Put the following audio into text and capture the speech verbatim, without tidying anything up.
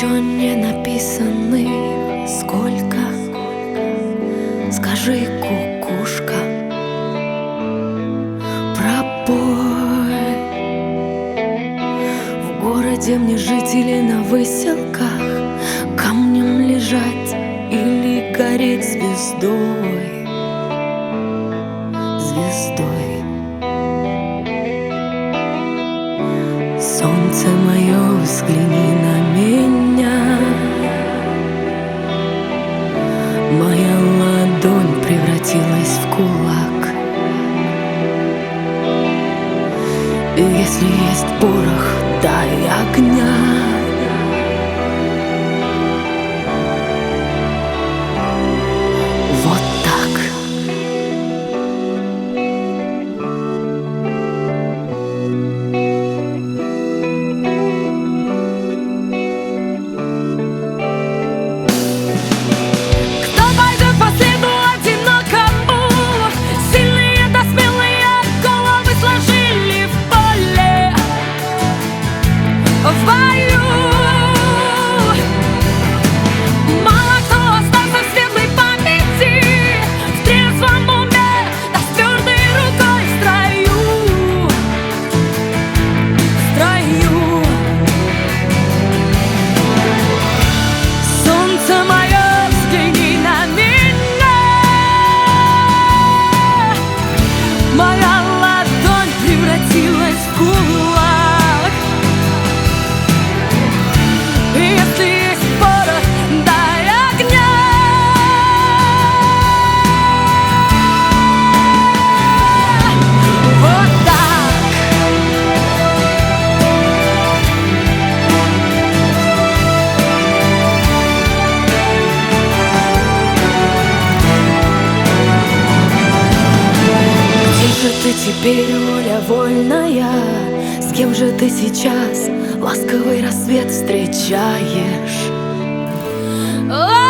еще не написанных сколько. Скажи, кукушка, пробой. В городе мне жить или на выселках, камнем лежать или гореть звездой, звездой. Солнце мое, взгляни на меня. Моя ладонь превратилась в кулак. И если есть порох, дай огня. Вот так. Кто пойдет по следу одинокому? Сильные да смелые головы сложили в поле, в бою. Мало кто остался в светлой памяти, в трезвом уме, да с твердой рукой в строю, в строю. Солнце мое, взгляни на меня. Моя ладонь превратилась в кулак. И если есть порох, дай огня. Вот так. Где же ты теперь, воля вольная? С кем же ты сейчас ласковый рассвет встречаешь?